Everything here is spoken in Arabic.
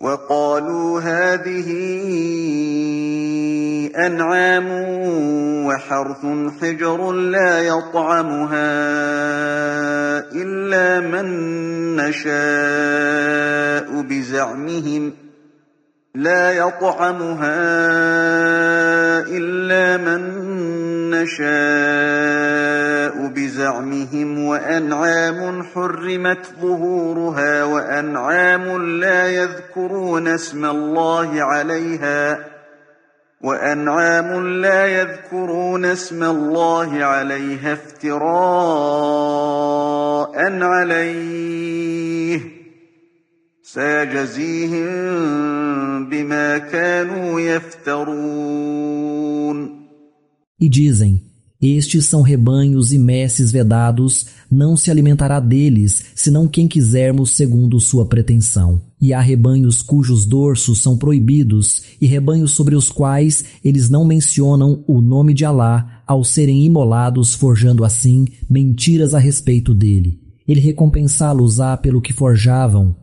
وقالوا هذه أنعام وحرث حجر لا يطعمها إلا من نشاء بزعمهم وأنعام حرمت ظهورها وأنعام لا يذكرون اسم الله عليها افتراء عليه سيجزيهم بما كانوا يفترون. E dizem: estes são rebanhos e messes vedados, não se alimentará deles, senão quem quisermos segundo sua pretensão. E há rebanhos cujos dorsos são proibidos, e rebanhos sobre os quais eles não mencionam o nome de Alá, ao serem imolados, forjando assim mentiras a respeito dele. Ele recompensá-los-á pelo que forjavam,